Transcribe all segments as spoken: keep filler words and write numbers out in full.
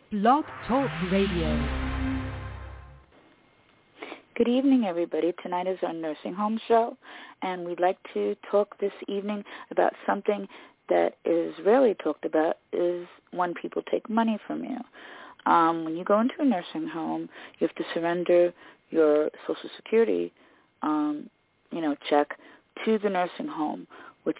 Blog Talk Radio. Good evening, everybody. Tonight is our nursing home show, and we'd like to talk this evening about something that is rarely talked about, is when people take money from you. Um, when you go into a nursing home, you have to surrender your Social Security, um, you know, check to the nursing home, which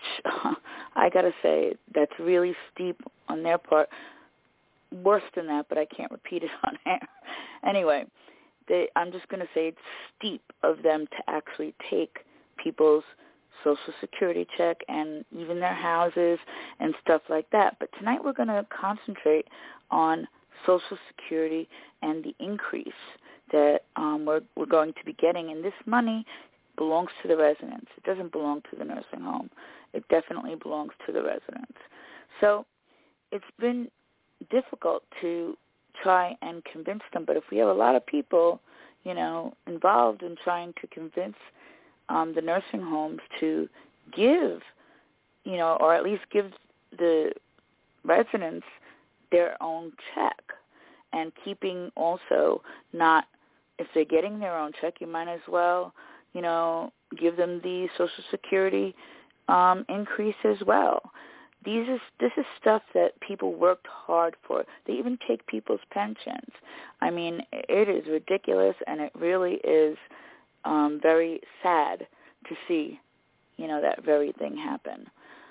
I got to say, that's really steep on their part. Worse than that, but I can't repeat it on air. Anyway, they, I'm just going to say it's steep of them to actually take people's Social Security check and even their houses and stuff like that. But tonight we're going to concentrate on Social Security and the increase that um, we're, we're going to be getting. And this money belongs to the residents. It doesn't belong to the nursing home. It definitely belongs to the residents. So it's been difficult to try and convince them, but if we have a lot of people, you know, involved in trying to convince um, the nursing homes to give, you know, or at least give the residents their own check, and keeping also not, if they're getting their own check, you might as well, you know, give them the Social Security um, increase as well. These is, this is stuff that people worked hard for. They even take people's pensions. I mean, it is ridiculous, and it really is um, very sad to see, you know, that very thing happen.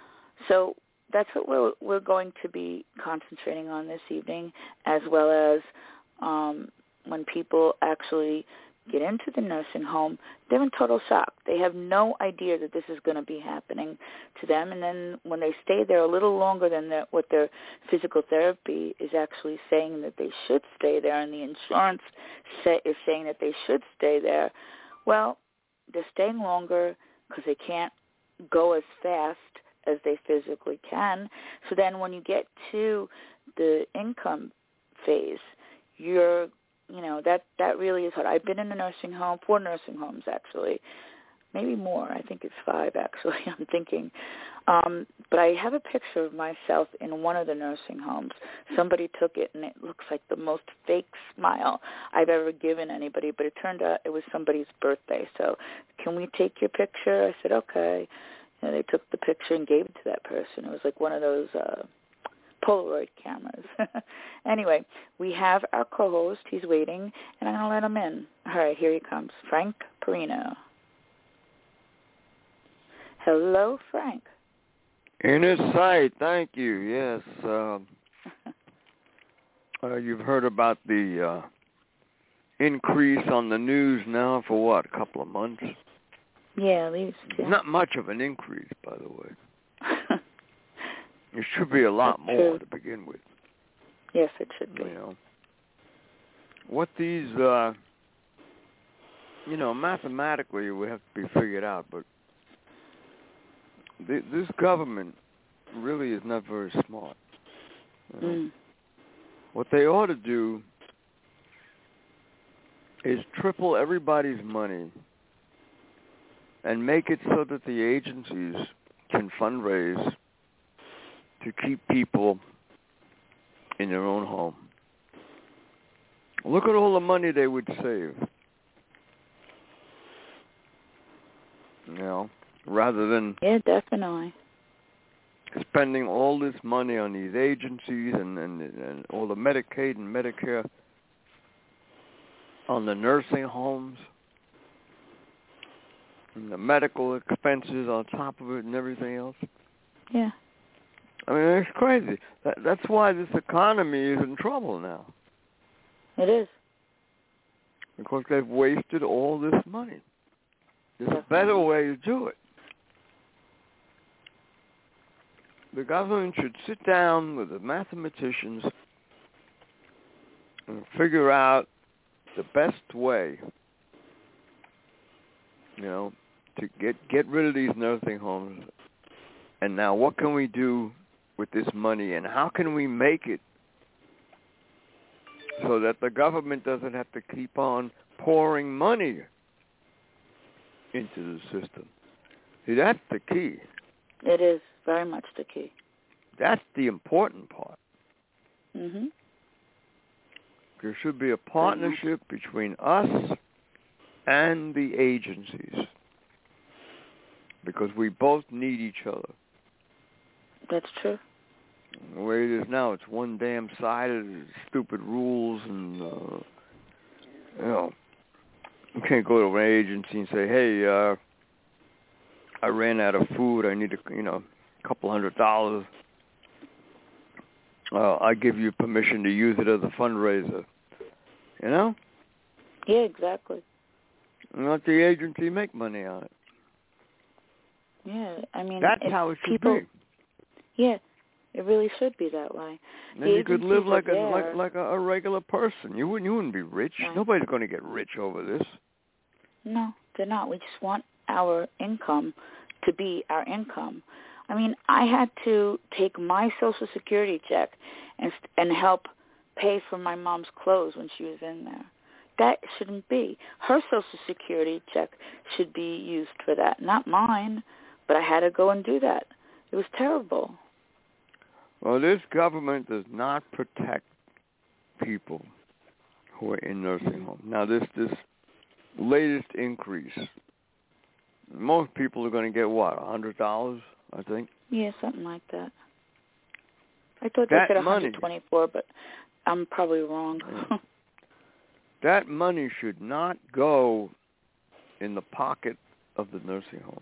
So that's what we're, we're going to be concentrating on this evening, as well as um, when people actually get into the nursing home, they're in total shock. They have no idea that this is going to be happening to them. And then when they stay there a little longer than their, what their physical therapy is actually saying that they should stay there, and the insurance say, is saying that they should stay there, well, they're staying longer because they can't go as fast as they physically can. So then when you get to the income phase, you're You know, that, that really is hard. I've been in a nursing home, four nursing homes actually, maybe more. I think it's five actually, I'm thinking. Um, but I have a picture of myself in one of the nursing homes. Somebody took it, and it looks like the most fake smile I've ever given anybody, but it turned out it was somebody's birthday. So, can we take your picture? I said, okay. And they took the picture and gave it to that person. It was like one of those Uh, Polaroid cameras. Anyway, we have our co-host. He's waiting, and I'm going to let him in. All right, here he comes, Frank Perino. Hello, Frank. In his sight, thank you. Yes, um, uh, you've heard about the uh, increase on the news now for what, a couple of months? Yeah, at least. Yeah. Not much of an increase, by the way. It should be a lot That's more true. to begin with. Yes, it should be. You know, what these, uh, you know, mathematically would have to be figured out, but th- this government really is not very smart. You know? Mm. What they ought to do is triple everybody's money and make it so that the agencies can fundraise to keep people in their own home. Look at all the money they would save. You know, rather than yeah, definitely spending all this money on these agencies and, and, and all the Medicaid and Medicare on the nursing homes and the medical expenses on top of it and everything else. Yeah. I mean, it's crazy. That, that's why this economy is in trouble now. It is. Because they've wasted all this money. There's Definitely. a better way to do it. The government should sit down with the mathematicians and figure out the best way, you know, to get, get rid of these nursing homes. And now what can we do with this money, and how can we make it so that the government doesn't have to keep on pouring money into the system? See, that's the key. It is very much the key. That's the important part. Mhm. There should be a partnership mm-hmm. between us and the agencies because we both need each other. That's true. The way it is now, it's one damn sided, stupid rules, and uh, you know, you can't go to an agency and say, "Hey, uh, I ran out of food. I need a, you know, a couple hundred dollars. Uh, I give you permission to use it as a fundraiser." You know? Yeah, exactly. And let the agency make money on it. Yeah, I mean, that's how it should people, be. Yeah, it really should be that way. Then you could live like a there. like like a, a regular person. You wouldn't you wouldn't be rich. Right. Nobody's going to get rich over this. No, they're not. We just want our income to be our income. I mean, I had to take my Social Security check and and help pay for my mom's clothes when she was in there. That shouldn't be. Her Social Security check should be used for that, not mine. But I had to go and do that. It was terrible. Well, this government does not protect people who are in nursing mm-hmm. homes. Now, this this latest increase, most people are going to get, what, one hundred dollars, I think? Yeah, something like that. I thought that they said money, one hundred twenty-four, but I'm probably wrong. That money should not go in the pocket of the nursing homes.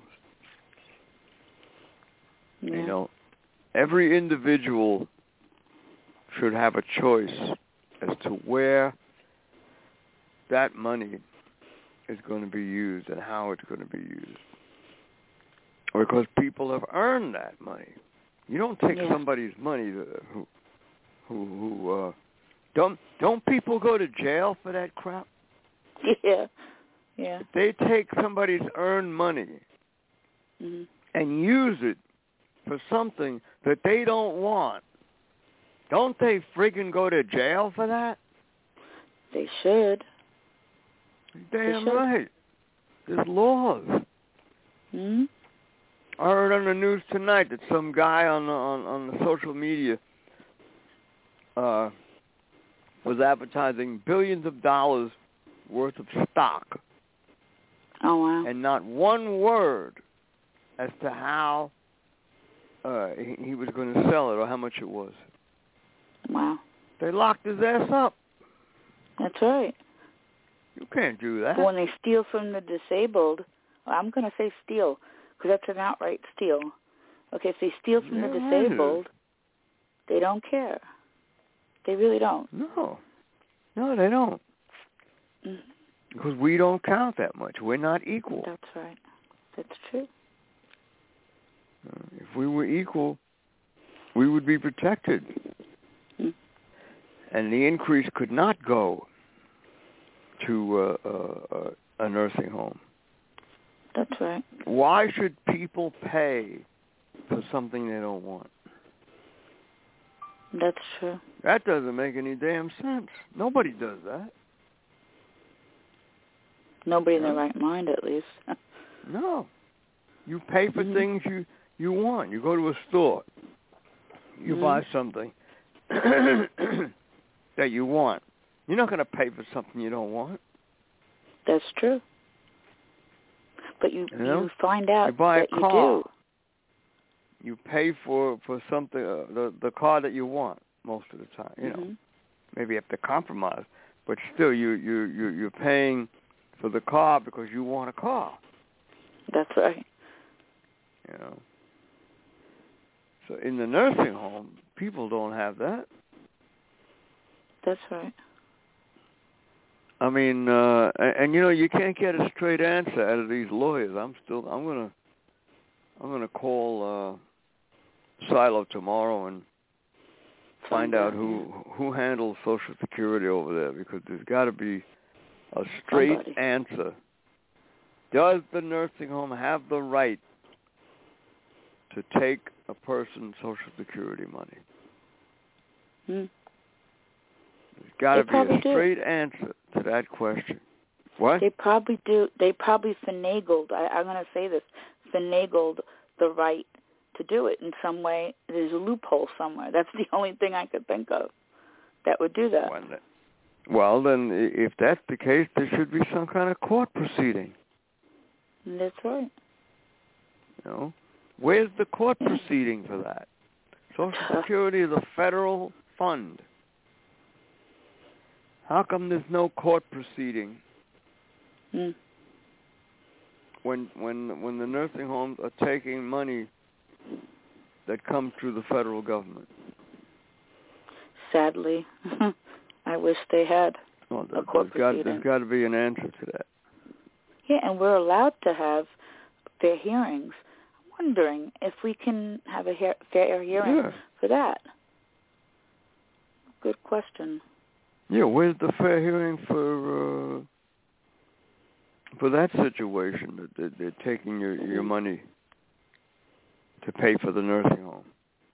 Yeah. You know, every individual should have a choice as to where that money is going to be used and how it's going to be used. Because people have earned that money. You don't take yeah. somebody's money to, who, who, who, uh, don't, don't people go to jail for that crap? Yeah, yeah. If they take somebody's earned money mm-hmm. and use it for something that they don't want, don't they friggin' go to jail for that? They should. Damn they should. right. There's laws. Hmm? I heard on the news tonight that some guy on the, on, on the social media uh, was advertising billions of dollars worth of stock. Oh, wow. And not one word as to how uh, he, he was going to sell it or how much it was. Wow. They locked his ass up. That's right. You can't do that. But when they steal from the disabled, well, I'm going to say steal, because that's an outright steal. Okay, if they steal from yeah, the disabled, they don't care. They really don't. No. No, they don't. Mm. Because we don't count that much. We're not equal. That's right. That's true. Uh, if we were equal, we would be protected. Mm. And the increase could not go to uh, uh, a nursing home. That's right. Why should people pay for something they don't want? That's true. That doesn't make any damn sense. Nobody does that. Nobody in no. their right mind, at least. No. You pay for mm-hmm. things you, you want. You go to a store. You mm-hmm. buy something that you want. You're not going to pay for something you don't want. That's true. But you you, know? you find out you buy that a car. you do. You pay for for something uh, the the car that you want most of the time. You mm-hmm. know, maybe you have to compromise, but still you you you you're paying for the car because you want a car. That's right. You know. So in the nursing home, people don't have that. That's right. I mean, uh, and, and you know, you can't get a straight answer out of these lawyers. I'm still, I'm gonna, I'm gonna call uh, Silo tomorrow and find out who who handles Social Security over there, because there's got to be a straight Somebody. answer. Does the nursing home have the right to take a person's Social Security money? Hmm. There's got to be a straight do. answer to that question. What? They probably do. They probably finagled. I, I'm going to say this: finagled the right to do it in some way. There's a loophole somewhere. That's the only thing I could think of that would do that. When they, Well, then, if that's the case, there should be some kind of court proceeding. That's right. You know, where's the court proceeding for that? Social Security is a federal fund. How come there's no court proceeding mm. when when when the nursing homes are taking money that comes through the federal government? Sadly, I wish they had well, a court there's got, proceeding. there's got to be an answer to that. Yeah, and we're allowed to have fair hearings. I'm wondering if we can have a he- fair hearing yeah. for that. Good question. Yeah, where's the fair hearing for uh, for that situation that they're, they're taking your, your money to pay for the nursing home?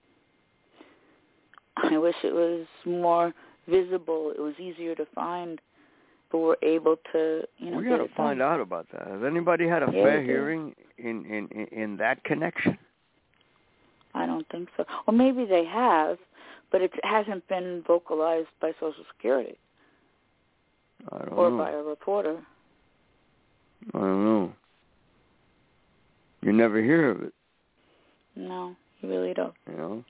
I wish it was more visible. It was easier to find, but we're able to, you know, we get got it to find done. out about that. Has anybody had a Yeah, fair we do. hearing in, in, in, in that connection? I don't think so. Or maybe they have, but it hasn't been vocalized by Social Security I don't or know. by a reporter. I don't know. You never hear of it. No, you really don't. You know.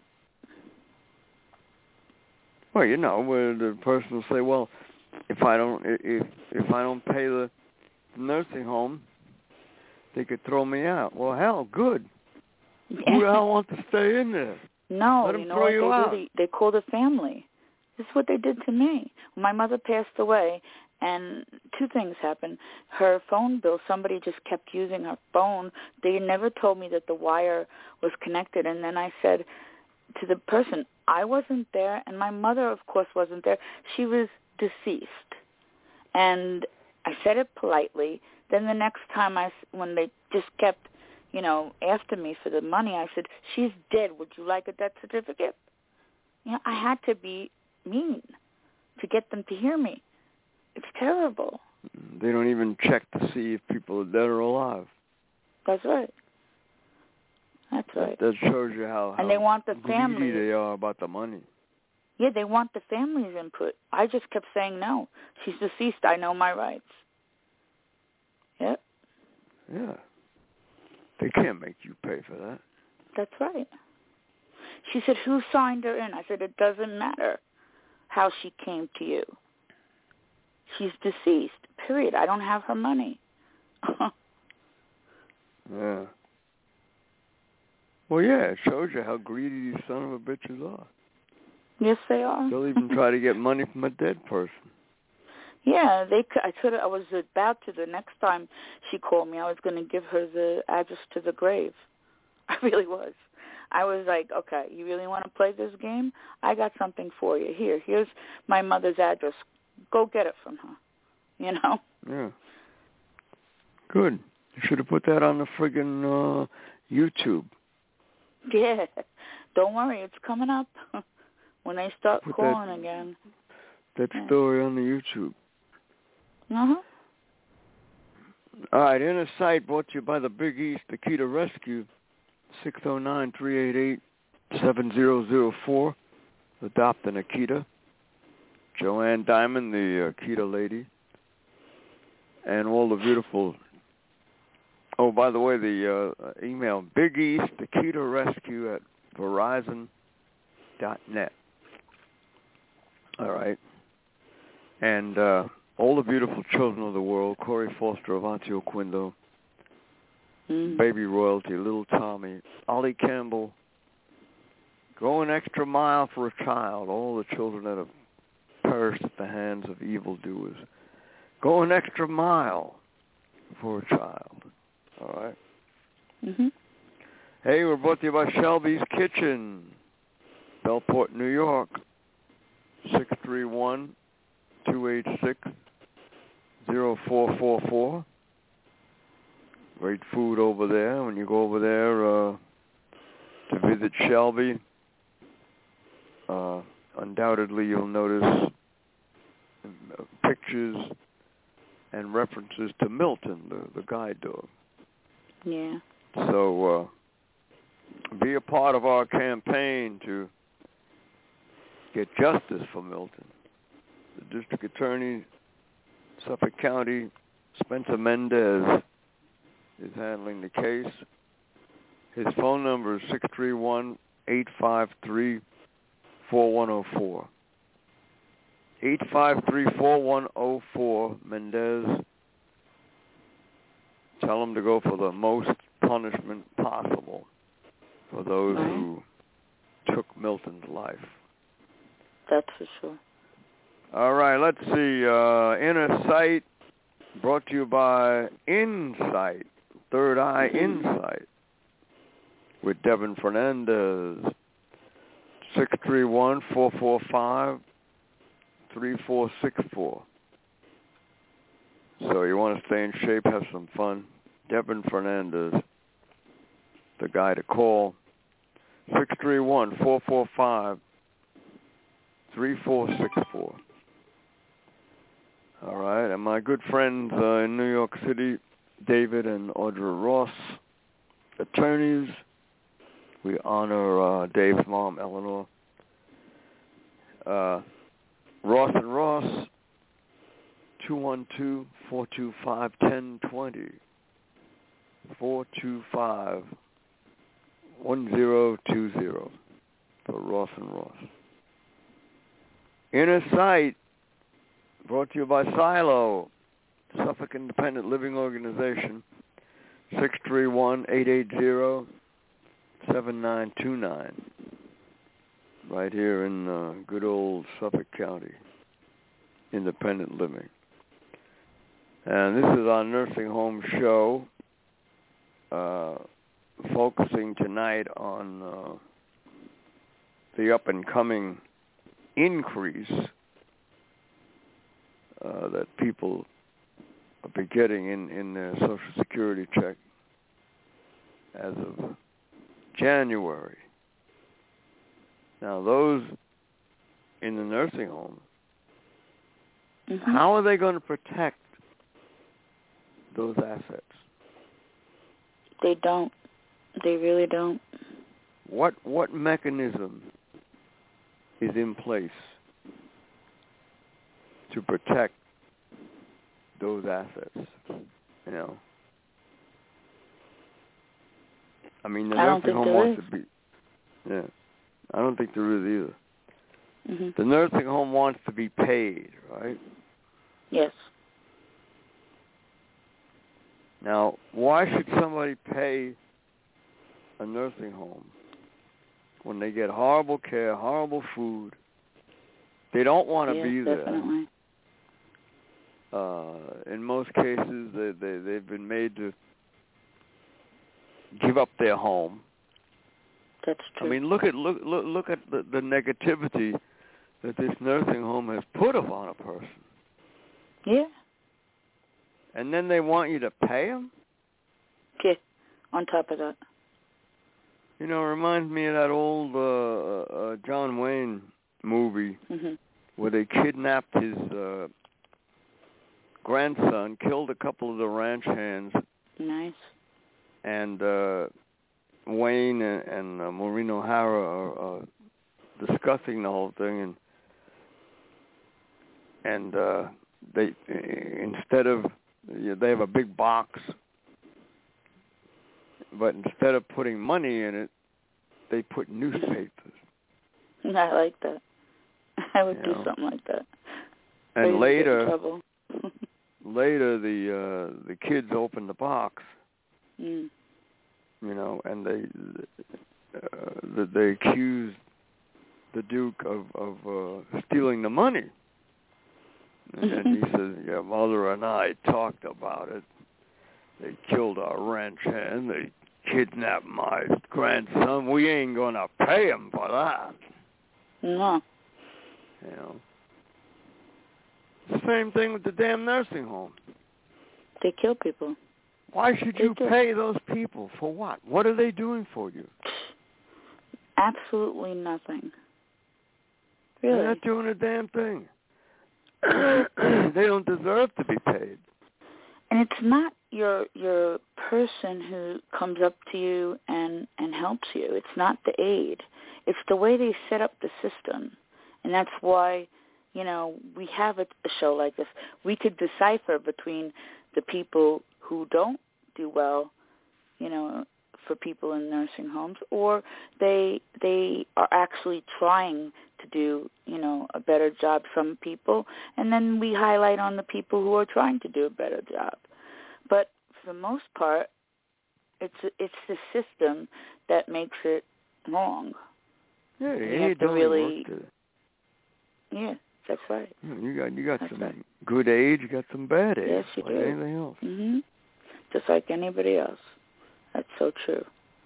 Well, you know, where the person will say, "Well, if I don't, if if I don't pay the nursing home, they could throw me out." Well, hell, good. Yeah. Who the hell wants to stay in there? No, Let them you know throw what you they out. do? They, they call the family. This is what they did to me. When my mother passed away, and two things happened. Her phone bill, somebody just kept using her phone. They never told me that the wire was connected. And then I said to the person, I wasn't there, and my mother, of course, wasn't there. She was deceased. And I said it politely. Then the next time, I, when they just kept, you know, after me for the money, I said, she's dead. Would you like a death certificate? You know, I had to be mean to get them to hear me. It's terrible. They don't even check to see if people are dead or alive. That's right. That's right. That, that shows you how, and how they want the greedy family. they are about the money. Yeah, they want the family's input. I just kept saying no. She's deceased. I know my rights. Yep. Yeah. They can't make you pay for that. That's right. She said, who signed her in? I said, it doesn't matter how she came to you. She's deceased, period. I don't have her money. Yeah. Well, yeah, it shows you how greedy these son of a bitches are. Yes, they are. They'll even try to get money from a dead person. Yeah, they. I could. I was about to. The next time she called me, I was going to give her the address to the grave. I really was. I was like, okay, you really want to play this game? I got something for you. Here, here's my mother's address. Go get it from her. You know? Yeah. Good. You should have put that on the friggin' uh, YouTube. Yeah. Don't worry, it's coming up when they start Put calling that, again. That yeah. story on the YouTube. Uh-huh. All right, Inner Sight brought to you by the Big East Akita Rescue, six oh nine, three eight eight, seven oh oh four. Adopt an Akita. Joanne Diamond, the Akita lady. And all the beautiful... Oh, by the way, the uh, email, Big East Akita Rescue at Verizon dot net. All right. And uh, all the beautiful children of the world, Corey Foster, Avanti Oquindo, mm. Baby Royalty, Little Tommy, Ollie Campbell, Go an Extra Mile for a Child, all the children that have perished at the hands of evildoers. Go an extra mile for a child. All right. Mm-hmm. Hey, we're brought to you by Shelby's Kitchen, Bellport, New York, six three one, two eight six, zero four four four. Great food over there. When you go over there uh, to visit Shelby, uh, undoubtedly you'll notice pictures and references to Milton, the, the guide dog. Yeah. So uh, be a part of our campaign to get justice for Milton. The district attorney, Suffolk County, Spencer Mendez, is handling the case. His phone number is six three one, eight five three, four one zero four. eight five three, four one zero four, Mendez. Tell him to go for the most punishment possible for those right. who took Milton's life. That's for sure. All right, let's see. Uh, Inner Sight, brought to you by Insight, Third Eye Mm-hmm. Insight, with Devin Fernandez. six three one, four four five, three four six four. So you want to stay in shape, have some fun. Devin Fernandez, the guy to call. six three one, four four five, three four six four. All right, and my good friends uh, in New York City, David and Audra Ross, attorneys. We honor uh, Dave's mom, Eleanor. Uh, Ross and Ross, two one two, four two five, one zero two zero. four two five, one zero two zero for Ross and Ross. Inner Sight, brought to you by Silo, Suffolk Independent Living Organization, six three one, eight eight zero, seven nine two nine, right here in uh, good old Suffolk County, independent living. And this is our nursing home show, uh, focusing tonight on uh, the up-and-coming increase uh, that people will be getting in, in their Social Security check as of January. Now, those in the nursing home, mm-hmm. how are they going to protect those assets? They don't. They really don't. What what mechanism is in place to protect those assets? You know, I mean, the I don't nursing think home there wants is. to be. Yeah, I don't think there is either. Mm-hmm. The nursing home wants to be paid, right? Yes. Now, why should somebody pay a nursing home when they get horrible care, horrible food? They don't want to yeah, be there. Definitely. Uh, in most cases, they, they, they've been made to give up their home. That's true. I mean, look at look look, look at the, the negativity that this nursing home has put upon a person. Yeah. And then they want you to pay them? Yeah. On top of that. You know, it reminds me of that old uh, uh, John Wayne movie mm-hmm. where they kidnapped his uh, grandson, killed a couple of the ranch hands. Nice. And uh, Wayne and, and uh, Maureen O'Hara are uh, discussing the whole thing, and and uh, they instead of you know, they have a big box, but instead of putting money in it, they put newspapers. I like that. I would You do know? something like that. And later, trouble. later the uh, the kids opened the box, mm. you know, and they uh, they accused the Duke of of uh, stealing the money. And then he says, "Yeah, Mother and I talked about it. They killed our ranch hand. They kidnapped my grandson. We ain't gonna pay him for that." No. You know. Same thing with the damn nursing home. They kill people. Why should they you do. pay those people for what? What are they doing for you? Absolutely nothing. Really? They're not doing a damn thing. They don't deserve to be paid. And it's not your your person who comes up to you and, and helps you. It's not the aid. It's the way they set up the system. And that's why you know, we have a, a show like this. We could decipher between the people who don't do well, you know, for people in nursing homes, or they they are actually trying to do, you know, a better job, some people, and then we highlight on the people who are trying to do a better job. But for the most part, it's it's the system that makes it wrong. Yeah, you it have to don't really, work to, yeah, that's right. you got you got That's some right. good age, you got some bad age, Yes, you like do. anything else. Mm-hmm. Just like anybody else. That's so true.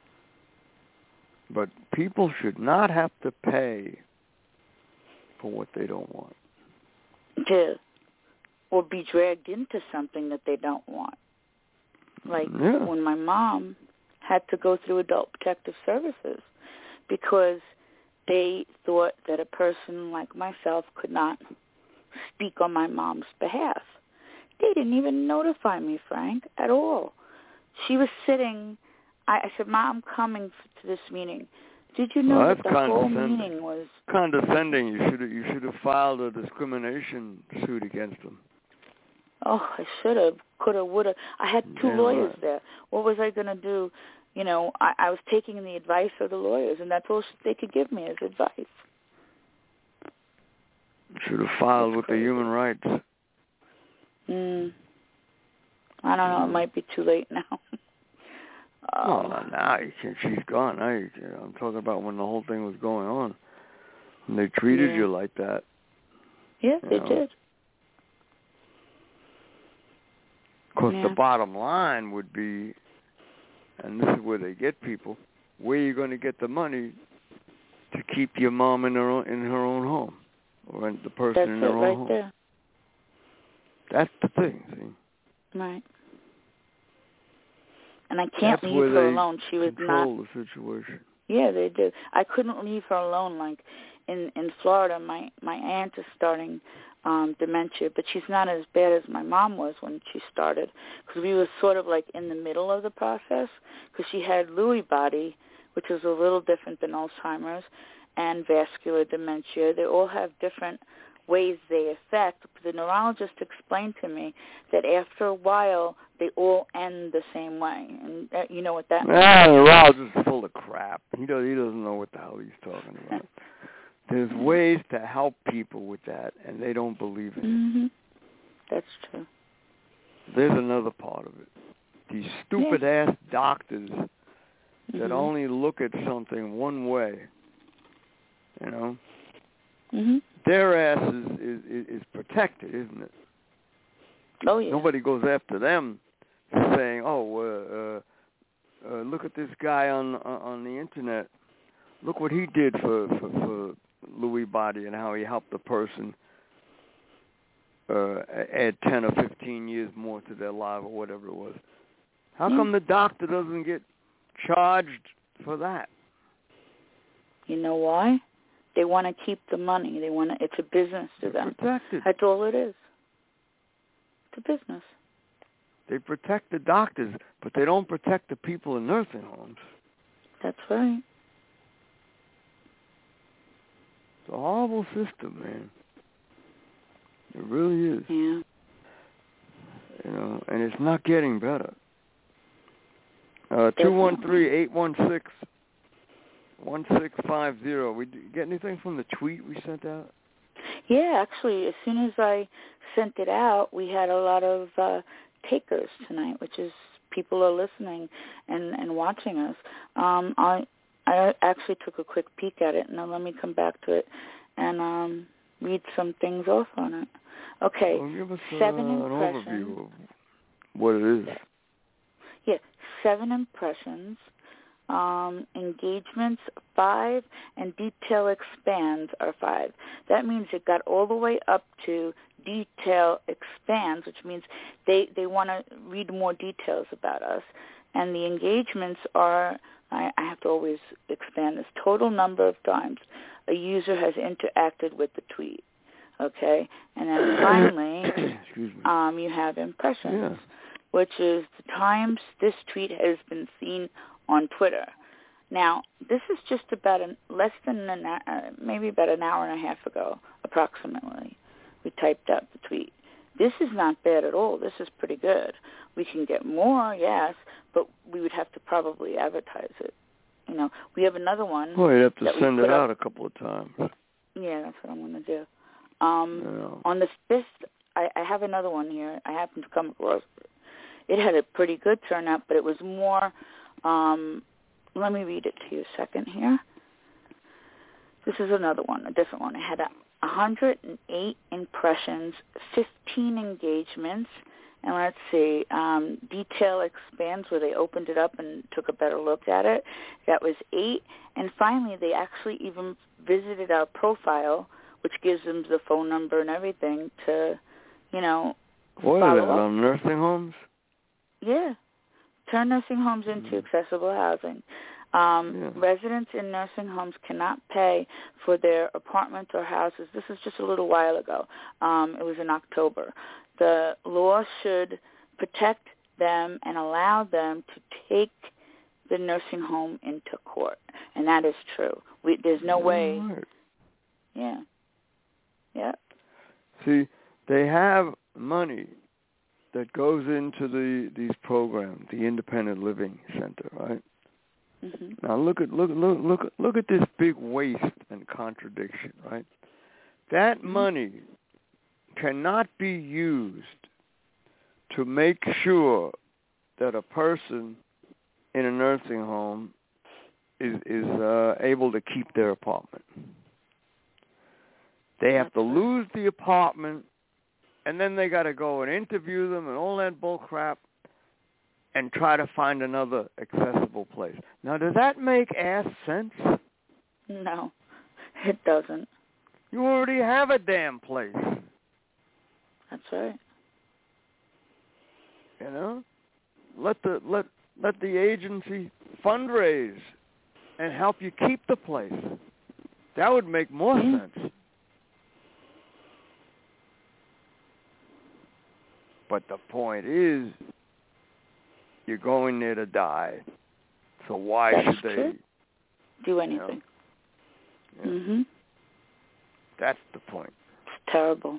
But people should not have to pay for what they don't want. To, or be dragged into something that they don't want. Like Yeah. when my mom had to go through Adult Protective Services because they thought that a person like myself could not speak on my mom's behalf. They didn't even notify me, Frank, at all. She was sitting, I, I said, Mom, I'm coming to this meeting. Did you know Well, that that's the whole condescending. meeting was... Condescending. You should have you should have filed a discrimination suit against them. Oh, I should have, could have, would have. I had two Damn lawyers right. there. What was I going to do? You know, I, I was taking the advice of the lawyers, and that's all they could give me as advice. You should have filed That's with crazy. the human rights. Mm. I don't know. It might be too late now. oh. Well, not now. You can't, she's gone. Now you can't. I'm talking about when the whole thing was going on. And they treated Yeah. you like that. Yeah, you they know. did. Of course, Yeah. the bottom line would be, and this is where they get people, where are you going to get the money to keep your mom in her own, in her own home, or the person That's in it their own right home? there. That's the thing, see? Right. And I can't That's leave where her they alone. She was control not... the situation. Yeah, they do. I couldn't leave her alone. Like in in Florida, my my aunt is starting um, dementia, but she's not as bad as my mom was when she started, because we were sort of like in the middle of the process, because she had Lewy body, which is a little different than Alzheimer's, and vascular dementia. They all have different ways they affect. The neurologist explained to me that after a while, they all end the same way. And uh, you know what that means? Ah, the neurologist is full of crap. He, does, he doesn't know what the hell he's talking about. There's ways to help people with that, and they don't believe in it. Mm-hmm. That's true. There's another part of it. These stupid-ass yeah. doctors that mm-hmm. only look at something one way, you know, mm-hmm. their ass is, is, is protected, isn't it? Oh, yeah. Nobody goes after them saying, oh, uh, uh, uh, look at this guy on on the Internet. Look what he did for, for, for Lewy body and how he helped the person uh, add ten or fifteen years more to their life or whatever it was. How yeah. come the doctor doesn't get charged for that? You know why? They want to keep the money. They want to. It's a business to They're them. protected. That's all it is. It's a business. They protect the doctors, but they don't protect the people in nursing homes. That's right. It's a horrible system, man. It really is. Yeah. You know, and it's not getting better. Uh, two one three, eight one six, one six five zero. We get anything from the tweet we sent out? Yeah, actually, as soon as I sent it out, we had a lot of uh, takers tonight, which is people are listening and, and watching us. Um, I I actually took a quick peek at it. Now let me come back to it and um, read some things off on it. Okay, well, give us, uh, seven an impressions. overview of what it is. Yeah, seven impressions. Um, engagements, five, and detail expands are five. That means it got all the way up to detail expands, which means they, they want to read more details about us. And the engagements are, I, I have to always expand this, total number of times a user has interacted with the tweet. Okay? And then finally, um, you have impressions, yeah. which is the times this tweet has been seen on Twitter. Now, this is just about an, less than an uh, maybe about an hour and a half ago, approximately. We typed out the tweet. This is not bad at all. This is pretty good. We can get more, yes, but we would have to probably advertise it. You know, we have another one. Well, you'd have to send it out up. a couple of times. Yeah, that's what I'm going to do. Um, yeah. On the fifth, I, I have another one here. I happened to come across it. It had a pretty good turnout, but it was more, um, let me read it to you a second here. This is another one, a different one. It had a one hundred eight impressions, fifteen engagements, and let's see, um, detail expands where they opened it up and took a better look at it. That was eight. And finally, they actually even visited our profile, which gives them the phone number and everything to, you know, what follow is that, up. on nursing homes? Yeah. Turn nursing homes into mm. accessible housing. Um, yeah. Residents in nursing homes cannot pay for their apartments or houses. This is just a little while ago. Um, it was in October. The law should protect them and allow them to take the nursing home into court. And that is true. We, there's no yeah, way. Right. Yeah. Yeah. See, they have money that goes into the these programs, the Independent Living Center, right? Mm-hmm. Now look at look look look look at this big waste and contradiction, right? That mm-hmm. money cannot be used to make sure that a person in a nursing home is is uh, able to keep their apartment. They have to lose the apartment, and then they got to go and interview them and all that bull crap and try to find another accessible place. Now, does that make ass sense? No, it doesn't. You already have a damn place. That's right. You know? Let the let let the agency fundraise and help you keep the place. That would make more mm-hmm. sense. But the point is, you're going there to die. So why That's should they true. do anything? You know? Yeah. Mm-hmm. That's the point. It's terrible.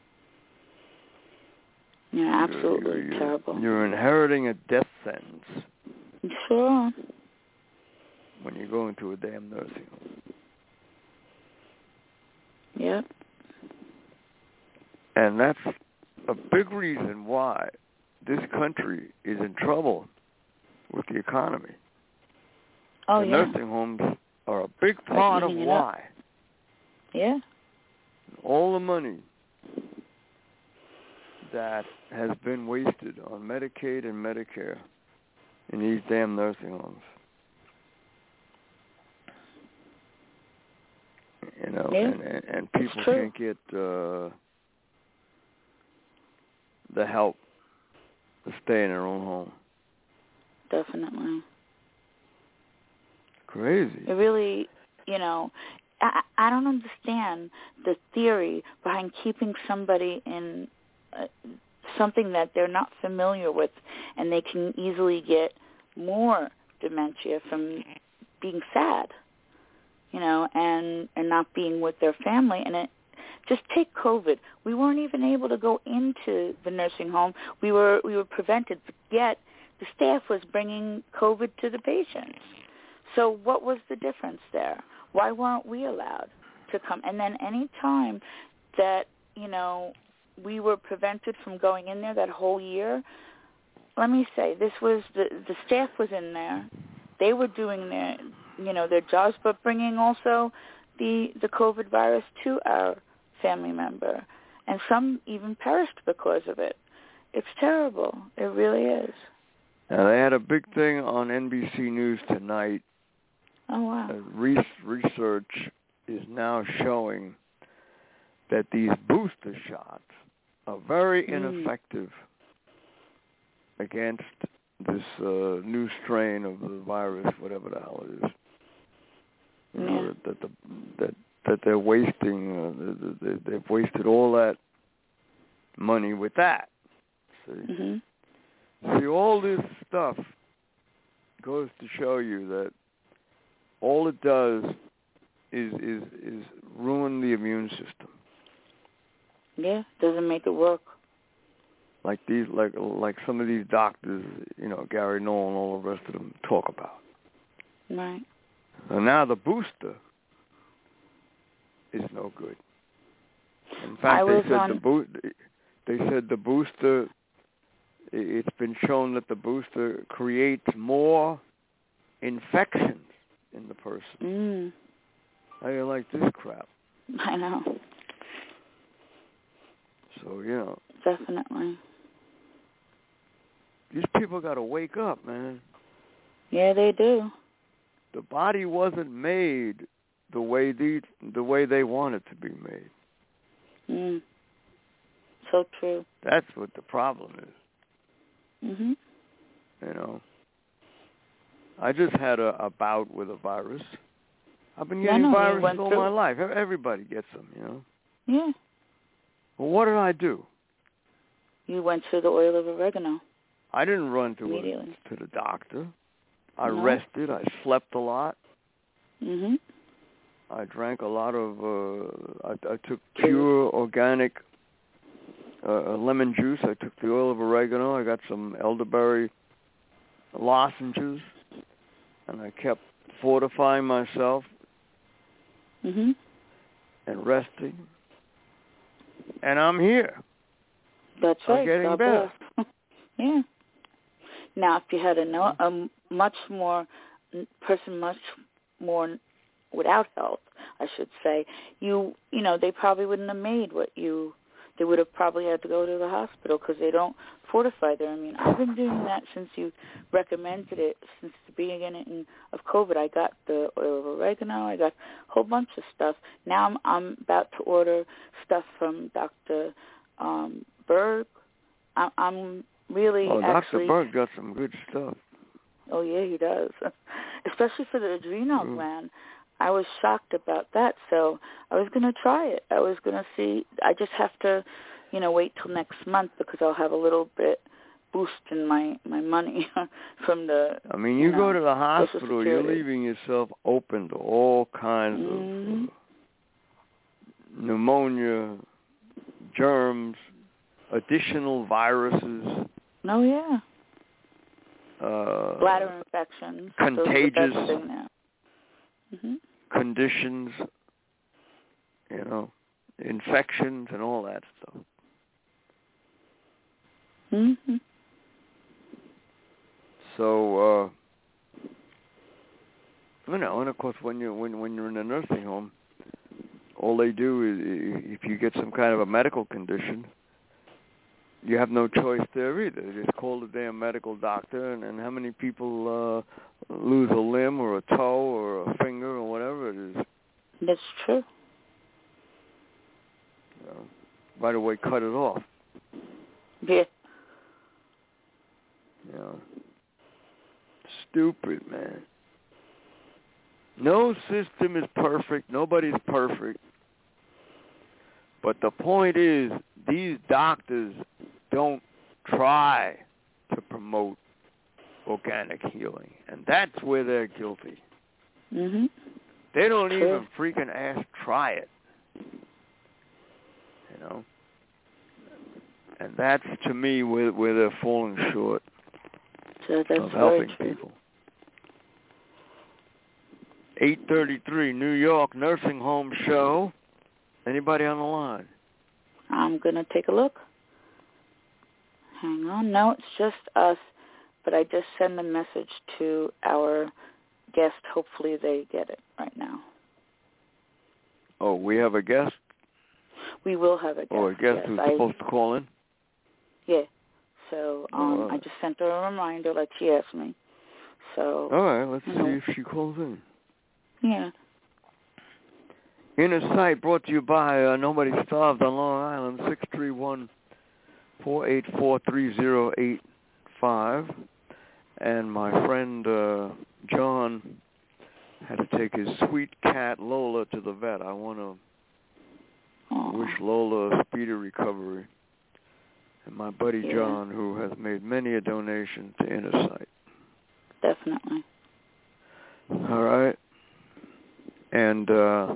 Yeah, absolutely you're, you're, terrible. You're inheriting a death sentence. Sure. When you go into a damn nursing home. Yep. And that's a big reason why this country is in trouble with the economy. Oh, the yeah. nursing homes are a big part of why. Yeah. All the money that has been wasted on Medicaid and Medicare in these damn nursing homes. You know, yeah. and, and, and people can't get uh, the help to stay in their own home. Definitely. Crazy. It really, you know, I, I don't understand the theory behind keeping somebody in uh, something that they're not familiar with, and they can easily get more dementia from being sad, you know, and, and not being with their family. And it, just take COVID. We weren't even able to go into the nursing home. We were we were prevented, but yet the staff was bringing COVID to the patients. So what was the difference there? Why weren't we allowed to come? And then any time that, you know, we were prevented from going in there that whole year, let me say, this was, the, the staff was in there. They were doing their, you know, their jobs, but bringing also the, the COVID virus to our family member. And some even perished because of it. It's terrible. It really is. Now, they had a big thing on N B C News tonight. Oh, wow. Uh, re- research is now showing that these booster shots are very mm. ineffective against this uh, new strain of the virus, whatever the hell it is. You yeah. know, that, that, the, that, that they're wasting, uh, they, they've wasted all that money with that. See? Mm-hmm. See, all this stuff goes to show you that all it does is is is ruin the immune system. Yeah, doesn't make it work. Like these, like like some of these doctors, you know, Gary Nolan and all the rest of them talk about. Right. So now the booster is no good. In fact, I they was said on... the bo- they said the booster. It's been shown that the booster creates more infections in the person. Mm. How do you like this crap? I know. So, you know. Definitely. These people got to wake up, man. Yeah, they do. The body wasn't made the way the the way they want it to be made. Mm. So true. That's what the problem is. Mhm. You know. I just had a, a bout with a virus. I've been getting yeah, viruses all through. my life. Everybody gets them, you know. Yeah. Well, what did I do? You went to the oil of oregano. I didn't run to a, to the doctor. I no. rested. I slept a lot. Mhm. I drank a lot of. Uh, I, I took pure organic uh, lemon juice. I took the oil of oregano. I got some elderberry lozenges, and I kept fortifying myself. Mhm. And resting. And I'm here. That's I'm right. getting God better. bless. Yeah. Now, if you had a, no, a much more person, much more without health, I should say, you you know, they probably wouldn't have made what you. They would have probably had to go to the hospital because they don't fortify their immune. I've been doing that since you recommended it, since the beginning of COVID. I got the oil of oregano. I got a whole bunch of stuff. Now I'm, I'm about to order stuff from Doctor Um, Berg. I, I'm really oh, actually... Doctor Berg got some good stuff. Oh, yeah, he does. Especially for the adrenal mm. gland. I was shocked about that, so I was going to try it. I was going to see. I just have to, you know, wait till next month because I'll have a little bit boost in my, my money from the, I mean, you, you know, go to the hospital, you're leaving yourself open to all kinds mm-hmm. of uh, pneumonia, germs, additional viruses. Oh, yeah. Uh, Bladder infections. Contagious mm-hmm. conditions, you know, infections and all that stuff. Mm-hmm. So, uh, you know, and of course, when you when when you're in a nursing home, all they do is, if you get some kind of a medical condition, you have no choice there either. They just call the damn medical doctor, and, and how many people uh, lose a limb or a toe or a finger or whatever it is. That's true. You know, right away, cut it off. Yeah. You know, stupid, man. No system is perfect. Nobody's perfect. But the point is, these doctors don't try to promote organic healing, and that's where they're guilty. Mm-hmm. They don't True. even freaking ask try it, you know. And that's, to me, where, where they're falling short so that's of helping true. people. eight thirty-three, New York Nursing Home Show. Anybody on the line? I'm going to take a look. Hang on. No, it's just us. But I just send a message to our guest. Hopefully they get it right now. Oh, we have a guest? We will have a guest. Oh, a guest yes. who's I, supposed to call in? Yeah. So um, right. I just sent her a reminder like she asked me. So. All right, let's see know. if she calls in. Yeah. Inner Sight brought to you by uh, Nobody Starved on Long Island, six three one, four eight four, three zero eight five. And my friend uh, John had to take his sweet cat Lola to the vet. I want to wish Lola a speedy recovery. And my buddy yeah. John, who has made many a donation to Inner Sight. Definitely. All right. and uh,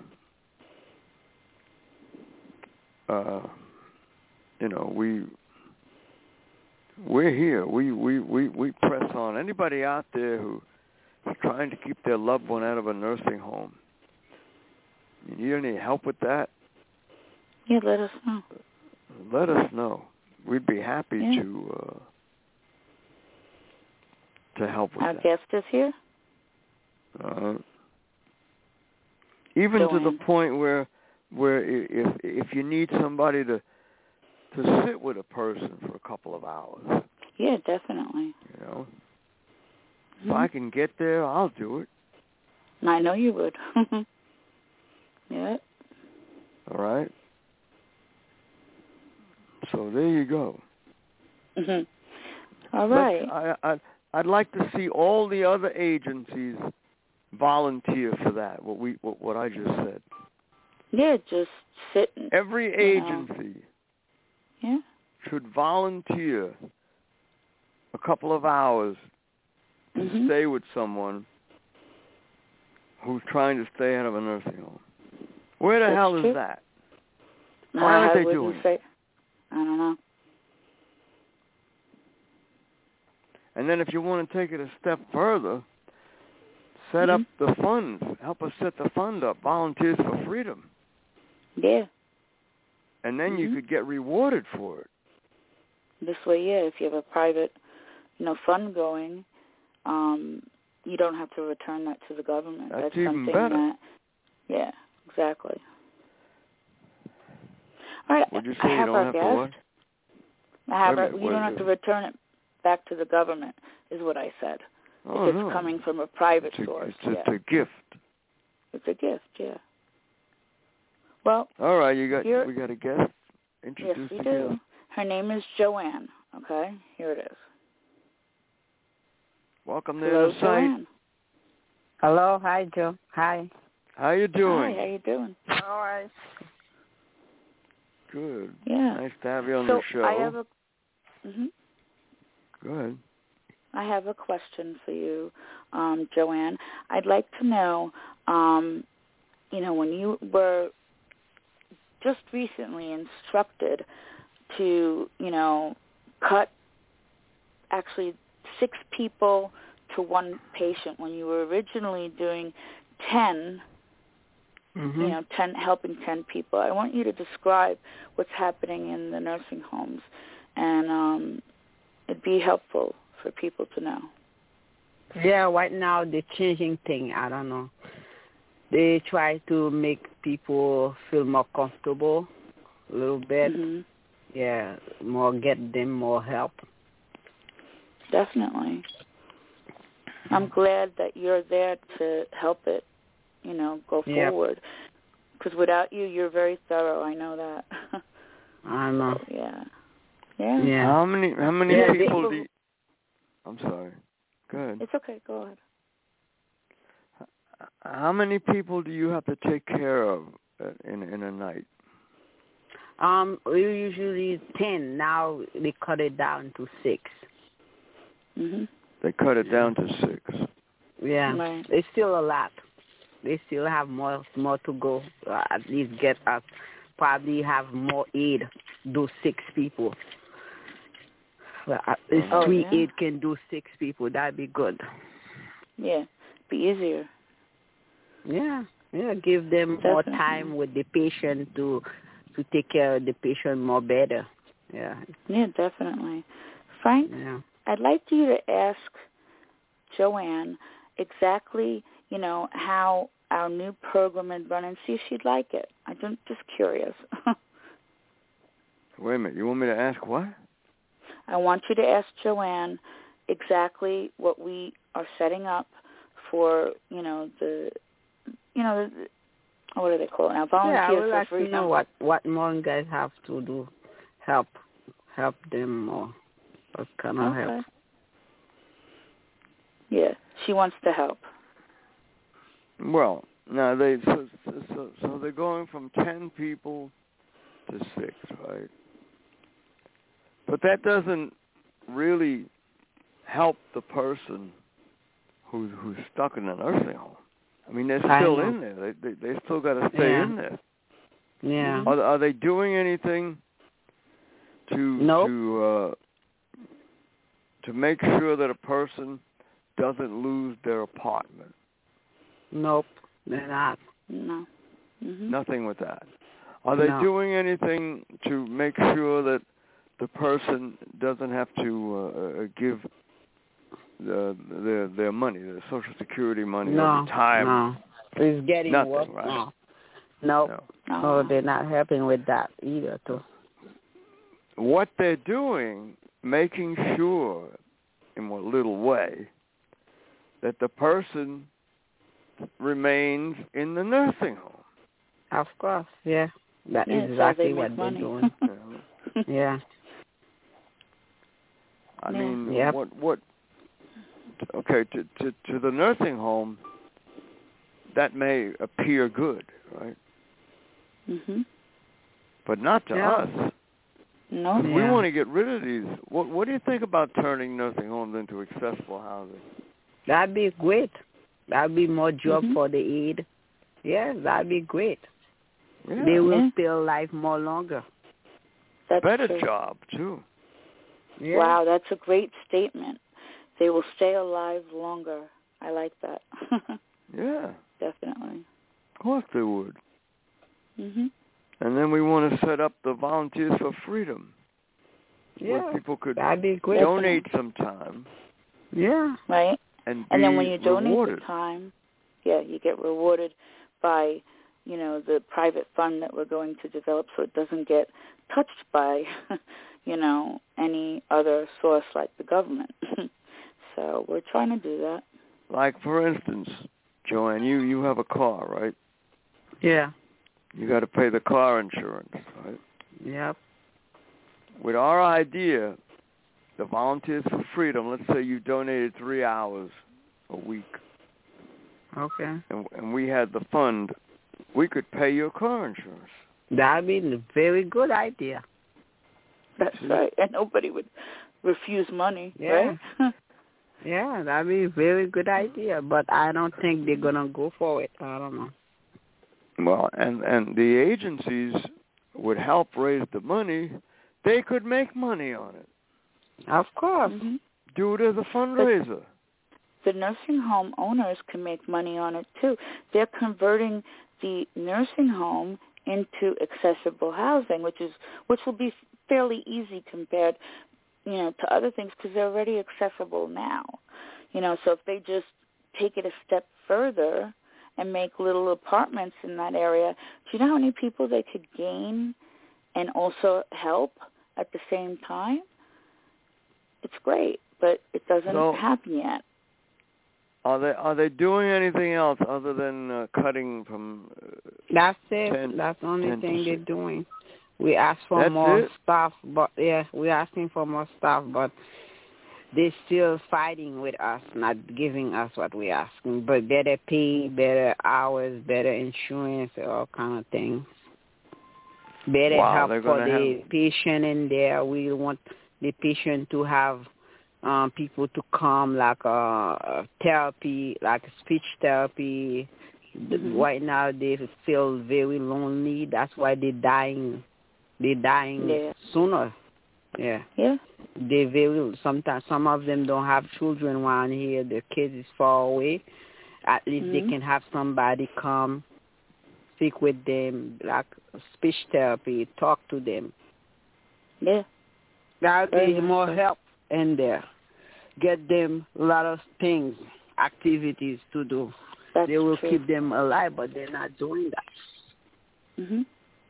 uh, you know, we we're here. We, we, we, we press on. Anybody out there who is trying to keep their loved one out of a nursing home, you need any help with that? Yeah, let us know. Let us know. We'd be happy yeah. to uh, to help with Our that. guest is here. Uh, even Joanne. to the point where where if if you need somebody to to sit with a person for a couple of hours. Yeah, definitely. You know, mm-hmm. if I can get there, I'll do it. I know you would. Yeah. All right. So there you go. Mhm. All right. I, I I'd like to see all the other agencies volunteer for that. What we what, what I just said. Yeah, just sit. And, Every agency know. Yeah. should volunteer a couple of hours to mm-hmm. stay with someone who's trying to stay out of a nursing home. Where the That's hell true. is that? No, Why aren't I they wouldn't doing say, it? I don't know. And then if you want to take it a step further, set mm-hmm. up the funds. Help us set the fund up. Volunteers for Freedom. Yeah. And then mm-hmm. you could get rewarded for it. This way, yeah, if you have a private, you know, fund going, um, you don't have to return that to the government. That's That's even something better. that, yeah, exactly. All right, Would you I say you have don't our have guest. to what? I have Wait a our, minute, you what don't is have it? to return it back to the government, is what I said. Oh, if it's no. coming from a private it's a, source. It's, a, yeah. it's a gift. It's a gift, yeah. Well, all right, you got here, we got a guest. Introduce yes, we the do. guest. Her name is Joanne. Okay, here it is. Welcome there Hello, to the site. Joanne. Hello, hi, Joe. Hi. How you doing? Hi, how you doing? All right. Good. Yeah. Nice to have you on so the show. I have a. Mm-hmm. Go ahead. I have a question for you, um, Joanne. I'd like to know, um, you know, when you were just recently instructed to, you know, cut actually six people to one patient when you were originally doing ten, mm-hmm. you know, ten helping ten people. I want you to describe what's happening in the nursing homes, and um, it'd be helpful for people to know. Yeah, right now they're changing thing. I don't know. They try to make people feel more comfortable a little bit. Mm-hmm. Yeah, more get them more help. Definitely. I'm glad that you're there to help it, you know, go yep. forward. Because without you, you're very thorough. I know that. I know. So, yeah. Yeah. Yeah. How many? How many yeah, people they, do? You, I'm sorry. Go ahead. It's okay. Go ahead. How many people do you have to take care of in in a night? Um, we usually ten. Now they cut it down to six. Mhm. They cut it down to six. Yeah, right. It's still a lot. They still have more more to go. Uh, at least get up. Probably have more aid. Do six people. Well, at least oh, three yeah. aid can do six people. That'd be good. Yeah. Be easier. Yeah, yeah. Give them Definitely. more time with the patient to to take care of the patient more better. Yeah. Yeah, definitely. Frank, Yeah. I'd like you to ask Joanne exactly, you know, how our new program is run and see if she'd like it. I'm just curious. Wait a minute. You want me to ask what? I want you to ask Joanne exactly what we are setting up for, you know, the, you know, the, what do they call it now? Volunteers yeah, I would for like Freedom. to know what what more guys have to do, help, help them more. What kind of Okay. help? Yeah, she wants to help. Well, no, they so, so so they're going from ten people to six, right? But that doesn't really help the person who's who's stuck in a nursing home. I mean, they're I still know. in there. They they, they still got to stay Yeah. in there. Yeah. Are are they doing anything to Nope. to uh, to make sure that a person doesn't lose their apartment? Nope. They're not. No. Mm-hmm. Nothing with that. Are they No. doing anything to make sure that the person doesn't have to uh, give the, their their money, their Social Security money, No. over time? No. It's getting Nothing, worse. right? No. Nope. No. No, they're not helping with that either, too. What they're doing, making sure, in what little way, that the person remains in the nursing home. Of course, yeah. That Yeah, is it's how exactly they what make they're money. doing. You know? Yeah. I Yeah. mean, Yep. what what? Okay, to, to to the nursing home, that may appear good, right? Mhm. But not to Yeah. us. No. If we Yeah. want to get rid of these, what what do you think about turning nursing homes into accessible housing? That'd be great. That'd be more job Mhm. for the aid. Yeah, that'd be great. Yeah. They will Yeah. stay alive more longer. That's Better true. job too. Yeah. Wow, that's a great statement. They will stay alive longer. I like that. Yeah. Definitely. Of course they would. Mhm. And then we want to set up the Volunteers for Freedom, Yeah. where people could That'd be great. donate some time Yeah. Right? and be And then when you donate rewarded. the time, yeah, you get rewarded by, you know, the private fund that we're going to develop so it doesn't get touched by, you know, any other source like the government. So we're trying to do that. Like, for instance, Joanne, you, you have a car, right? Yeah. You got to pay the car insurance, right? Yep. With our idea, the Volunteers for Freedom, let's say you donated three hours a week, Okay. and, and we had the fund, we could pay your car insurance. That'd be a very good idea. That's right. And nobody would refuse money, Yeah. right? Yeah, that'd be a very good idea, but I don't think they're gonna go for it. I don't know. Well, and, and the agencies would help raise the money. They could make money on it. Of course. Mhm. Do it as a fundraiser. The nursing home owners can make money on it too. They're converting the nursing home into accessible housing, which is which will be fairly easy compared, you know, to other things because they're already accessible now. You know, so if they just take it a step further and make little apartments in that area, do you know how many people they could gain and also help at the same time? It's great, but it doesn't So- happen yet. Are they are they doing anything else other than uh, cutting from? Uh, That's it. ten- That's the only ten thing they're percent. doing. We ask for That's more it? staff, but yeah, we're asking for more staff, but they're still fighting with us, not giving us what we're asking. But better pay, better hours, better insurance, all kind of things. Better Wow, help they're for gonna the have- patient in there. We want the patient to have um, people to come, like uh, therapy, like speech therapy. Mhm. Right now they feel very lonely. That's why they're dying. They're dying Yeah. sooner. Yeah. Yeah. They very sometimes some of them don't have children around here. Their kids is far away. At least Mhm. they can have somebody come, speak with them, like speech therapy, talk to them. Yeah. That'll Very be much more so. help in there. Get them a lot of things, activities to do. That's They will true. keep them alive, but they're not doing that. Mhm.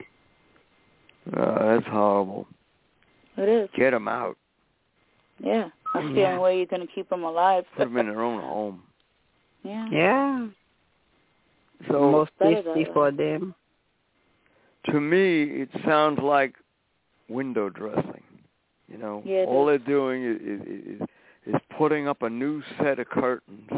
uh, that's horrible. It is. Get them out. Yeah. That's the Yeah. only way you're going to keep them alive. Put them in their own home. Yeah. Yeah. So Most better safety that for way. them. to me, it sounds like window dressing. You know, Yeah, it all is. they're doing is, is is putting up a new set of curtains,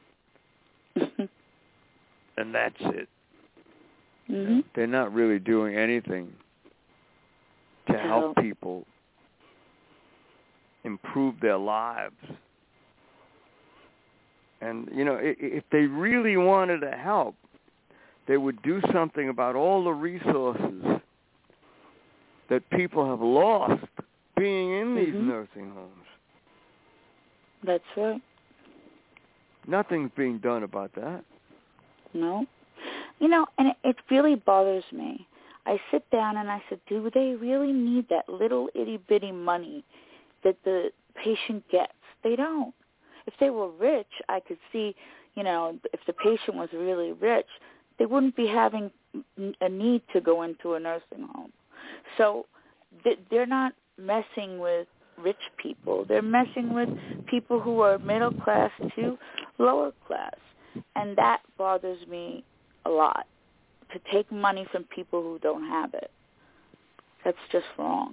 and that's it. Mhm. They're not really doing anything to To help help. people improve their lives. And, you know, if, if they really wanted to help, they would do something about all the resources that people have lost being in these mm-hmm. nursing homes. That's right. Nothing's being done about that. No. You know, and it, it really bothers me. I sit down and I said, do they really need that little itty-bitty money that the patient gets? They don't. If they were rich, I could see, you know, if the patient was really rich, they wouldn't be having a need to go into a nursing home. So they're not messing with rich people. They're messing with people who are middle class to lower class. And that bothers me a lot, to take money from people who don't have it. That's just wrong.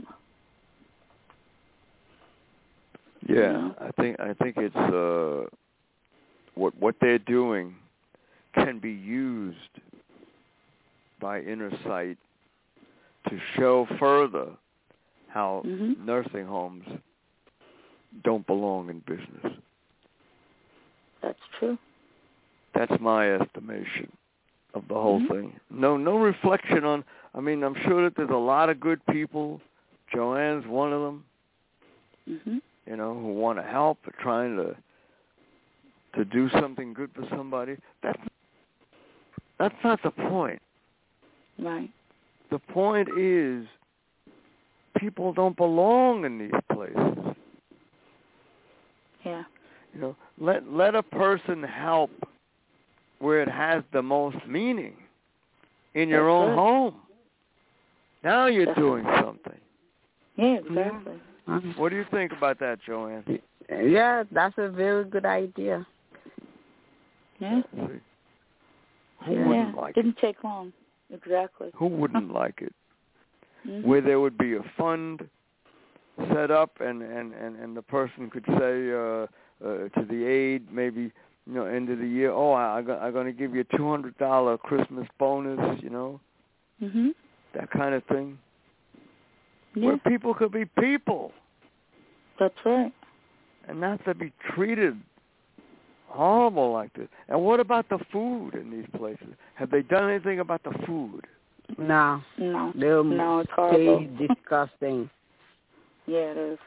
Yeah, Yeah. I think I think it's uh, what what they're doing can be used by Inner Sight to show further how mm-hmm. nursing homes don't belong in business. That's true. That's my estimation of the whole mm-hmm. thing. No, no reflection on. I mean, I'm sure that there's a lot of good people. Joanne's one of them. Mm-hmm. You know, who want to help, or trying to to do something good for somebody. That's that's not the point. Right. The point is, people don't belong in these places. Yeah. You know, let let a person help where it has the most meaning, in your That's own right. home. Now you're That's doing right. something. Yeah, exactly. Yeah. What do you think about that, Joanne? Yeah, that's a very good idea. Yeah. See? Who yeah. wouldn't like Didn't it? take long. Exactly. Who wouldn't like it? Mm-hmm. Where there would be a fund set up, and, and, and, and the person could say uh, uh, to the aide, maybe, you know, end of the year, oh, I, I'm going to give you a two hundred dollars Christmas bonus, you know, mm-hmm. that kind of thing. Yeah. Where people could be people. That's right. And not to be treated horrible like this. And what about the food in these places? Have they done anything about the food? No. No. They'll No, it's horrible. It's disgusting. Yeah, it is.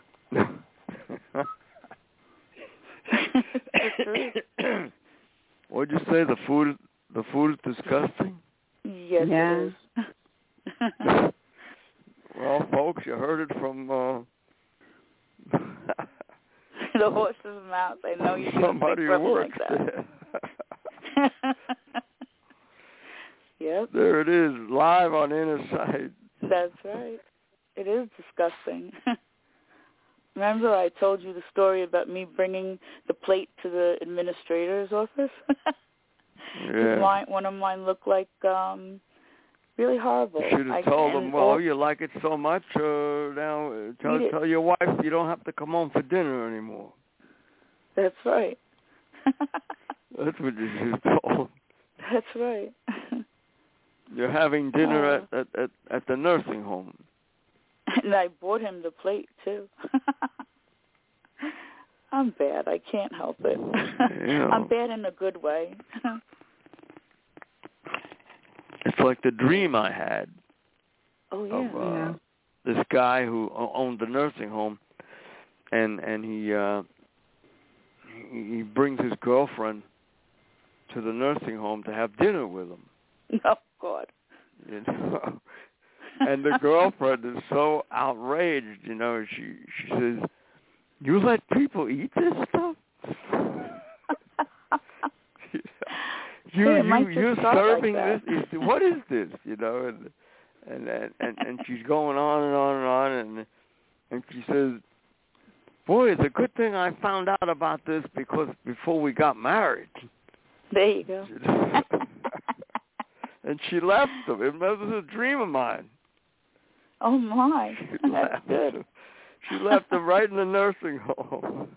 It's true. What'd you say? The food, the food is disgusting? Yes, yeah. it is. Well, folks, you heard it from uh, the horse's mouth. I know you didn't somebody think who works like that. there. Yep. There it is, live on Inner Sight. That's right. It is disgusting. Remember I told you the story about me bringing the plate to the administrator's office? Yeah. Mine, one of mine looked like um, really horrible. You should have I, told them, well, all, you like it so much, uh, now uh, tell, tell your wife you don't have to come home for dinner anymore. That's right. That's what you should have told. That's right. You're having dinner uh, at, at, at, at the nursing home. And I bought him the plate, too. I'm bad. I can't help it. Yeah. I'm bad in a good way. It's like the dream I had Oh, yeah. of uh, yeah. this guy who owned the nursing home, and and he uh, he, he brings his girlfriend to the nursing home to have dinner with him. Oh, God. You know? And the girlfriend is so outraged, you know, she she says, you let people eat this stuff? you Hey, you you're like serving that. this? What is this? You know, and and and and, and she's going on and on and on, and and she says, boy, it's a good thing I found out about this because before we got married. There you go. And she left him. It was a dream of mine. Oh, my. She That's left good. him. She left him right in the nursing home.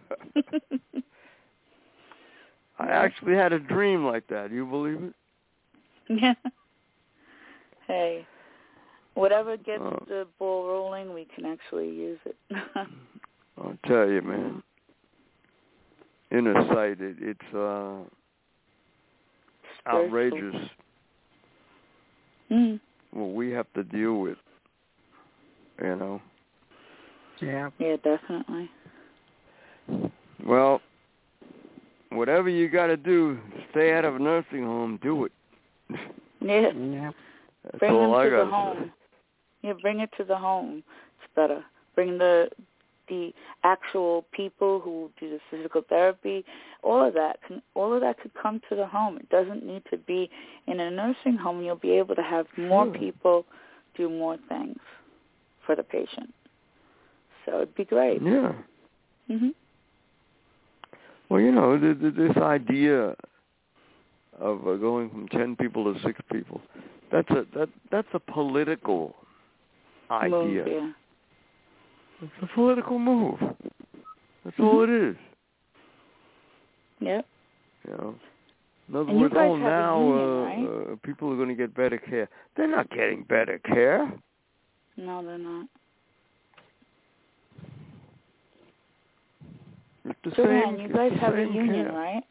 I actually had a dream like that. You believe it? Yeah. Hey, whatever gets uh, the ball rolling, we can actually use it. I'll tell you, man. inner sight. It, it's uh, outrageous mm. what we have to deal with, you know. Yeah. Yeah, definitely. Well, whatever you got to do, stay out of a nursing home, do it. Yeah. Yeah. That's Bring all them I to got the home. Yeah, bring it to the home. It's better. Bring the the actual people who do the physical therapy. All of that can all of that could come to the home. It doesn't need to be in a nursing home. You'll be able to have more Sure. people do more things for the patient. So it'd be great. Yeah. Mhm. Well, you know, th- th- this idea of uh, going from ten people to six people, that's a that that's a political idea. Move, yeah. It's a political move. That's Mhm. all it is. Yep. You know. In other And you words, guys oh, have a now union, uh, right? uh, people are going to get better care. They're not getting better care. No, they're not. It's the Joanne, same. you it's guys the have a same union, care. right?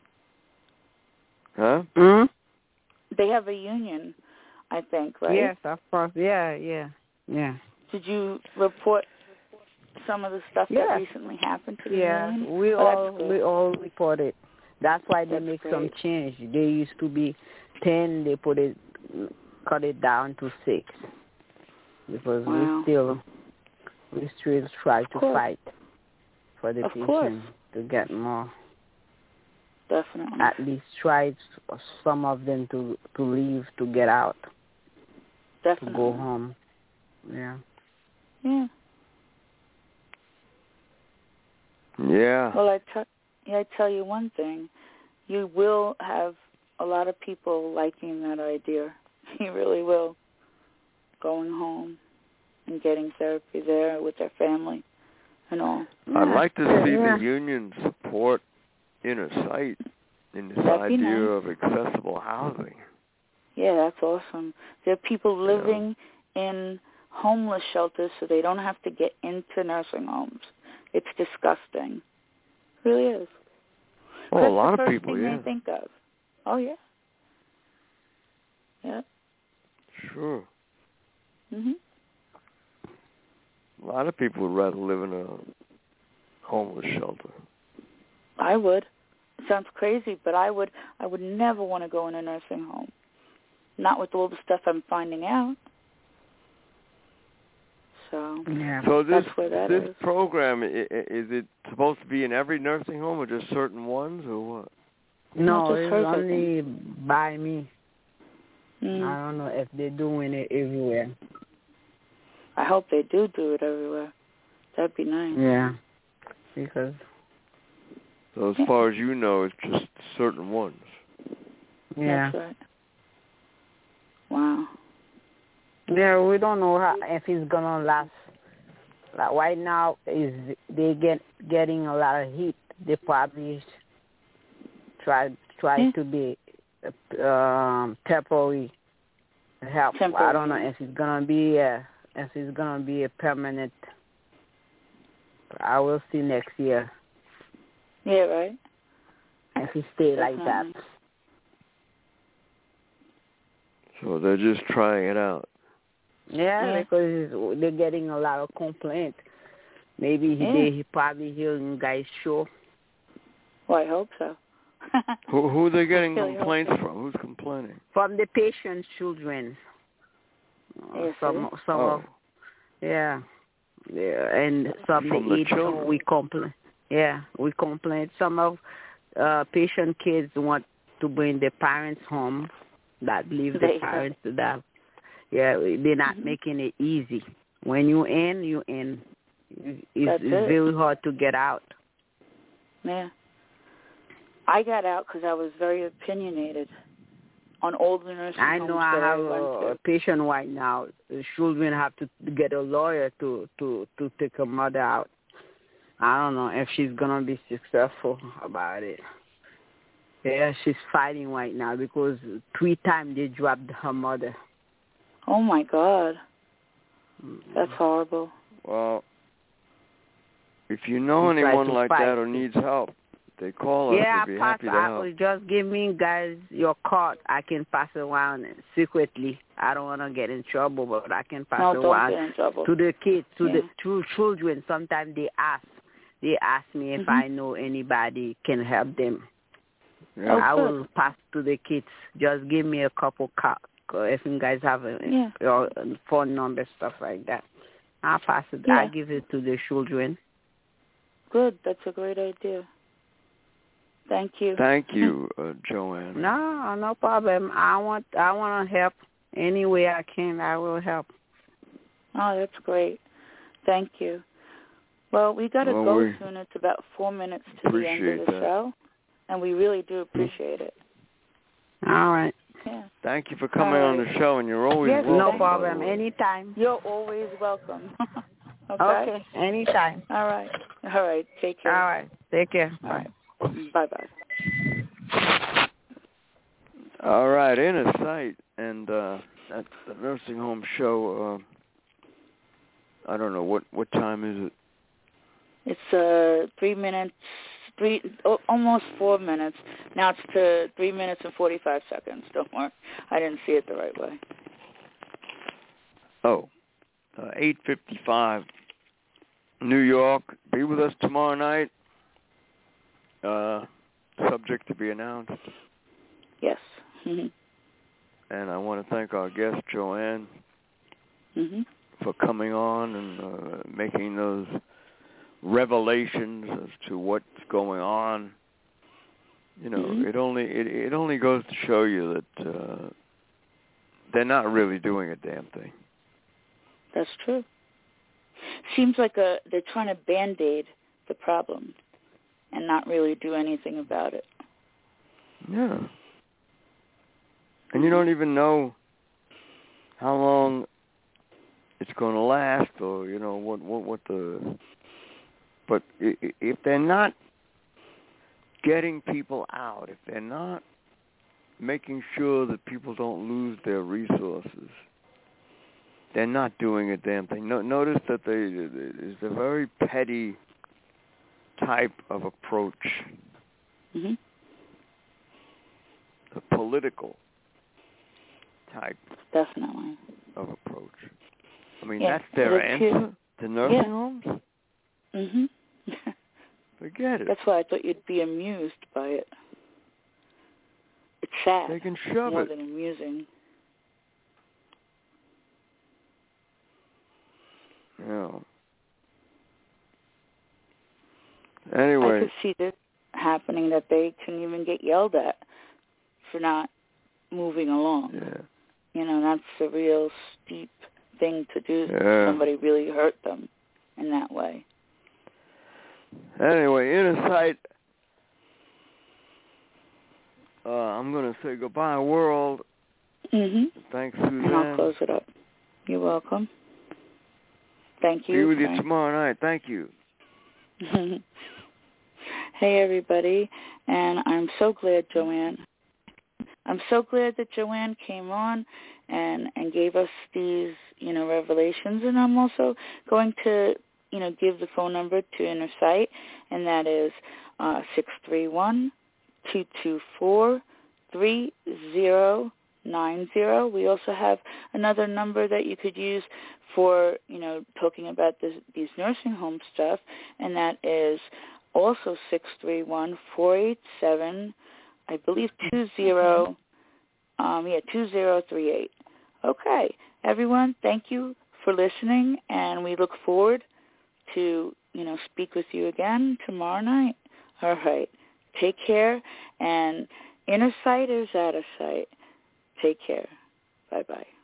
Huh? Hmm? They have a union, I think, right? Yes, of course. Yeah, yeah, yeah. Did you report some of the stuff Yes. that recently happened to the Yeah, union? we Oh, all that's good. we all report it. That's why they That's make great. some change. They used to be ten. They put it, cut it down to six, because Wow. we still we still try to course. fight for the Of patient course. to get more. Definitely. At least try some of them to to leave, to get out, Definitely. to go home. Yeah. Yeah. Yeah. Well, I tell yeah, I tell you one thing. You will have a lot of people liking that idea. You really will. Going home and getting therapy there with their family and all. I'd like to see Yeah. the union support inner sight in this That'd be idea nice. of accessible housing. Yeah, that's awesome. There are people living in homeless shelters so they don't have to get into nursing homes. It's disgusting. It really is. Oh, a That's lot the of first people, thing yeah. they think of. Oh, yeah. Yeah. Sure. Mhm. A lot of people would rather live in a homeless shelter. I would. It sounds crazy, but I would. I would never want to go in a nursing home. Not with all the stuff I'm finding out. So, Yeah. So this that's where that this is. program, i- i- is it supposed to be in every nursing home or just certain ones or what? No, Not just it's hers, I only by me. Mm. I don't know if they're doing it everywhere. I hope they do do it everywhere. That'd be nice. Yeah, because So as Yeah. far as you know, it's just certain ones. yeah, That's right. Wow. yeah, we don't know how, if it's gonna last. Like right now, is they get getting a lot of heat. They probably try try Yeah. to be um, temporary help. Temporary. I don't know if it's gonna be a, if it's gonna be a permanent. I will see next year Yeah, right? if it stay like that. Definitely. So they're just trying it out. Yeah, Yeah. because they're getting a lot of complaints. Maybe he Yeah. they he probably hearing guys show. Well, I hope so. Who, who are they getting I really hope complaints so. from? Who's complaining? From the patient's children. Uh, Yes, some it is. some Oh. of yeah. Yeah, and some From the the age too, children. we complain. Yeah, we complain. Some of uh patient kids want to bring their parents home that leave There the you go. parents to that. Yeah, they're not Mhm. making it easy. When you in, you in. It's, That's it's it. very hard to get out. Yeah. I got out because I was very opinionated on all the nursing I homes know I that have I went a, to. a patient right now. The children have to get a lawyer to, to, to take her mother out. I don't know if she's going to be successful about it. Yeah, she's fighting right now because three times they dropped her mother. Oh, my God. That's horrible. Well, if you know He tried anyone to like fight. that or needs help, they call us, yeah, we'll be pass, happy to I, help. just give me guys your card. I can pass it around secretly. I don't want to get in trouble, but I can pass no, it don't around get in trouble. to the kids, to Yeah. the to children. Sometimes they ask, they ask me if Mm-hmm. I know anybody can help them. Yeah. Oh, I good. will pass to the kids. Just give me a couple cards if you guys have a, Yeah. your phone number, stuff like that. I'll pass it. Yeah. I'll give it to the children. Good. That's a great idea. Thank you. Thank you, uh, Joanne. No, no problem. I want I want to help any way I can. I will help. Oh, that's great. Thank you. Well, we got to Well, go we soon. It's about four minutes to the end of appreciate the that. show, and we really do appreciate it. All right. Yeah. Thank you for coming All on right. the show, and you're always Yes, welcome. No by problem. the way. Anytime. You're always welcome. Okay? Okay. Anytime. All right. All right. Take care. All right. Take care. All right. Bye-bye. All right, Inner Sight, and uh, that's the nursing home show. Uh, I don't know what what time is it. It's uh three minutes, three oh, almost four minutes. Now it's to three minutes and forty-five seconds. Don't worry, I didn't see it the right way. Oh, uh, eight fifty-five, New York. Be with us tomorrow night. Uh, subject to be announced. Yes. Mhm. And I want to thank our guest Joanne Mhm. for coming on and uh, making those revelations as to what's going on. You know, Mhm. it only it, it only goes to show you that uh, they're not really doing a damn thing. That's true. Seems like a they're trying to band-aid the problem and not really do anything about it. Yeah. And you don't even know how long it's going to last, or you know what what what the. But if they're not getting people out, if they're not making sure that people don't lose their resources, they're not doing a damn thing. No, notice that they it's a very petty type of approach, Mhm. a political type Definitely. of approach. I mean, Yeah, that's their it appears- answer to nursing yeah. homes? Mhm. Forget it. That's why I thought you'd be amused by it. It's sad. They can shove more it. than amusing. Yeah. Anyway. I could see this happening, that they couldn't even get yelled at for not moving along. Yeah. You know, that's a real steep thing to do. Yeah. Somebody really hurt them in that way. Anyway, Inner Sight. Uh, I'm going to say goodbye, world. Mm-hmm. Thanks, Suzanne. And I'll close it up. You're welcome. Thank you. Be with Frank. you tomorrow night. Thank you. Hey, everybody. And I'm so glad, Joanne. I'm so glad that Joanne came on and, and gave us these, you know, revelations. And I'm also going to, you know, give the phone number to Inner Sight, and that is uh, six three one, two two four, three zero nine zero. We also have another number that you could use for, you know, talking about this, these nursing home stuff, and that is also six three one, four eight seven, I believe two zero, um, yeah, two zero three eight. Okay, everyone, thank you for listening, and we look forward to, you know, speak with you again tomorrow night. All right, take care, and Inner Sight is out of sight. Take care. Bye-bye.